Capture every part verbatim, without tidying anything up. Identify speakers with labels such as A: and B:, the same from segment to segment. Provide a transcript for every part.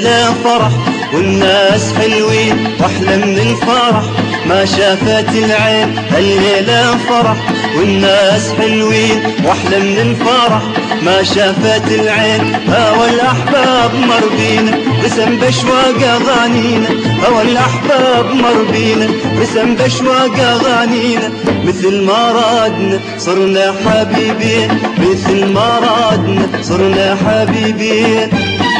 A: الليلة فرح والناس حلوين واحلى من الفرح ما شافت العين. الليلة فرح والناس حلوين واحلى من الفرح ما شافت العين. هوى الأحباب مر بينا رسم بشواق أغانينا، هوى الأحباب مر بينا رسم بشواق أغانينا. مثل ما رادنا صرنا حبيبين، مثل ما رادنا صرنا حبيبين.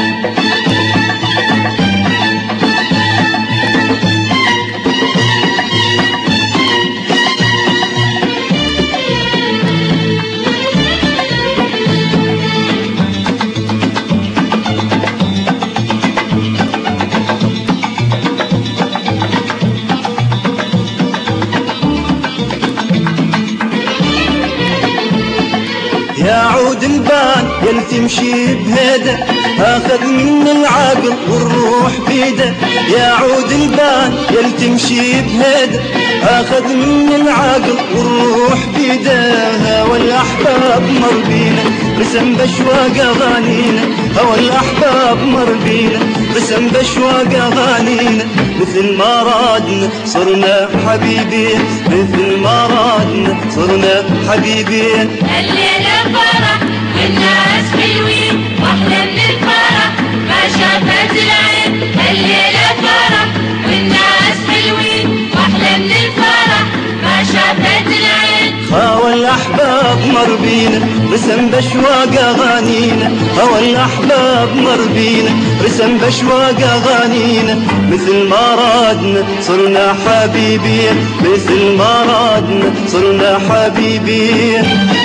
A: يا عود البان يل تمشي بهيده اخذ من العقل والروح بيده. يا عود البان يل تمشي بهيده اخذ من العقل والروح بيده. هوى الاحباب مر بينا رسم بشواق اغانينا، هوى الاحباب مر بينا رسم بشواق اغانينا. مثل ما رادنا صرنا حبيبين، مثل ما رادنا صرنا حبيبين.
B: الليلة فرح والناس حلوين واحلى من الفرح ما شافت العين. الليلة فرح والناس حلوين واحلى من الفرح ما شافت العين.
A: هوى الأحباب مر بينا رسم بشواق أغانينا، هوى الأحباب مر بينا رسم بشواق أغانينا. مثل ما رادنا صرنا حبيبين، مثل ما رادنا صرنا حبيبين.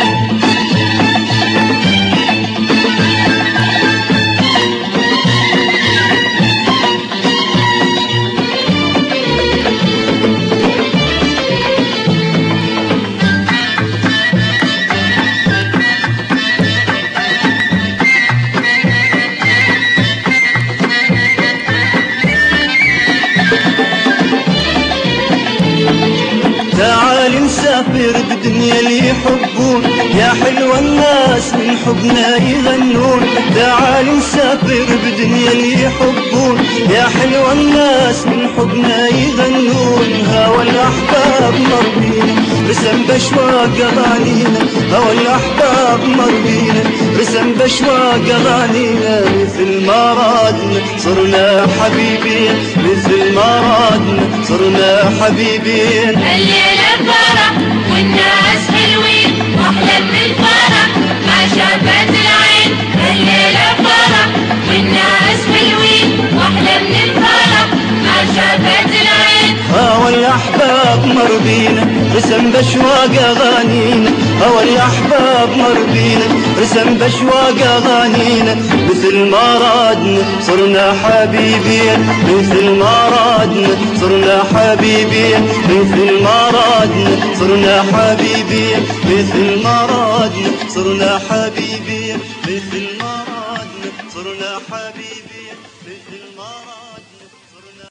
A: تعال نسافر بالدنيا اللي يحبون، يا حلوة الناس من حبنا يغنون. تعال نسافر بالدنيا اللي يحبون، يا حلوة الناس من حبنا يغنون. هوى الأحباب مر بينا رسم بشواق أغانينا، هوى الأحباب مر بينا رسم بشواق أغانينا. مثل ما رادنا صرنا حبيبين، مثل ما رادنا صرنا حبيبين.
B: الليلة فرح والناس حلوين واحلى من الفرح ما شافت العين. الليلة فرح والناس حلوين واحلى من الفرح ما شافت العين.
A: هوى الأحباب مر بينا رسم بشواق أغانينا، هوى الأحباب مر بينا رسم بشواق أغانينا. مثل ما رادنا صرنا حبيبين، مثل ما رادنا صرنا حبيبين، مثل ما رادنا صرنا حبيبين، مثل ما رادنا صرنا حبيبين، مثل ما رادنا صرنا حبيبين، مثل ما رادنا.